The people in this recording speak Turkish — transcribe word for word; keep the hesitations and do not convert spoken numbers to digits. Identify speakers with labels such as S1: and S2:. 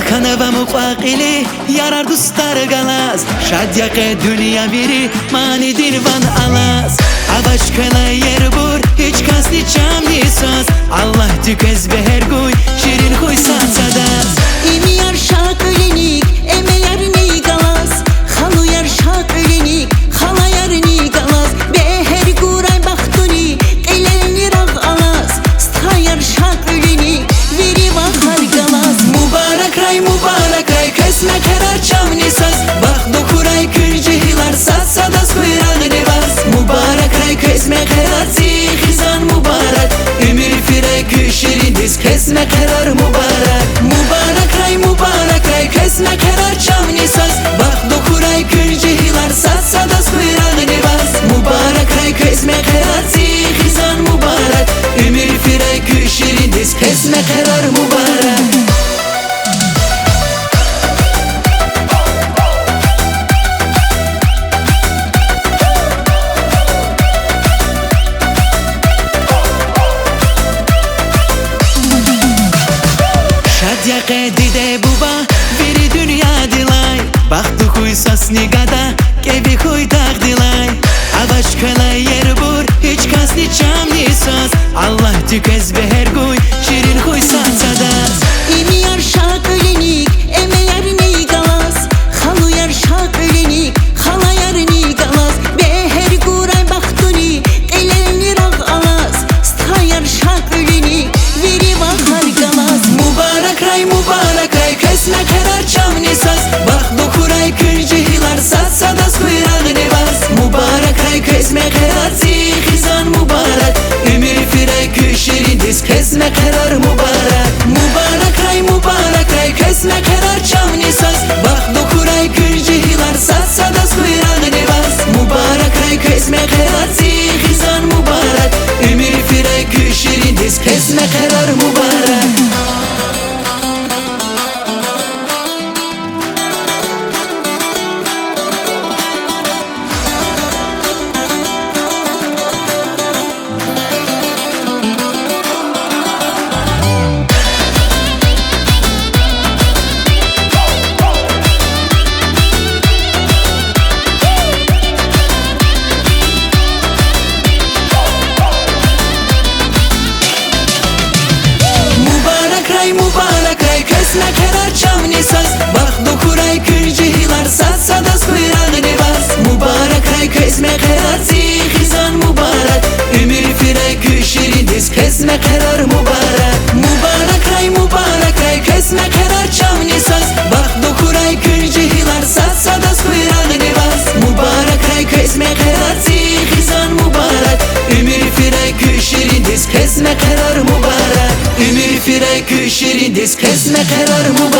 S1: Kanava muqaqili yarar dostlar galas Şadyaqa dünya veri mani dilvan alas Avaş kala yer bur hiç kasni çamni söz Allah tükez beher guy şirin huy satsadas
S2: İmi yar şak ölenik eme yar ni galas Halu yar şak ölenik hala yar ni galas Beher guray baktuni eleni rag alas Sta yar şak ölenik veri vakar galas
S1: Mübarek ray mübarek ray kesme kerar çamni söz Bak dokuray kırcılar satsadas kuyran nevas Mübarek ray kesme kerar zihizan mübarek Ümür firek şirin diz kesme kerar mübarek Mübarek ray mübarek ray kesme kerar çamni söz Bak dokuray kırcılar satsadas kuyran nevas Mübarek ray kesme kerar zihizan mübarek Ümür firek şirin diz kesme kerar mübarek Şadyaqa dide buba veri dünya dilay Baktı huy sasni gada kevi huy dağ dilay Avaş kala yer bur hiç kasni çamni söz Allah tükez beher guy şirin huy satsadas
S2: İmi yar şak ölenik eme yar ni galas Halu yar şak ölenik hala yar ni galas Beher guray baktuni eleni rag alas Sta yar şak ölenik veri vakar galas
S1: Mübarek ray mübarek ray kesme kerar çamni söz Bak dokuray kırcılar satsadas kuyran nevas Mübarek ray kesme kerar zihizan mübarek Ümür firek şirin diz kesme kerar mübarek Mübarek ray mübarek ray kesme kerar çamni söz Bak dokuray kırcılar satsadas kuyran nevas Mübarek ray kesme kerar zihizan mübarek Ümür firek şirin diz kesme kerar mübarek Mübarek ray kesme kerar çamni söz Bak dokuray kırcılar satsadas kuyran nevas Mübarek ray kesme kerar zihizan mübarek Ümür firek şirin diz kesme kerar mübarek Mübarek ray mübarek ray kesme kerar çamni söz Bak dokuray kırcılar satsadas kuyran nevas Mübarek ray kesme kerar zihizan mübarek Ümür firek şirin diz kesme kerar mübarek Ümür firek şirin diz kesme kerar mübarek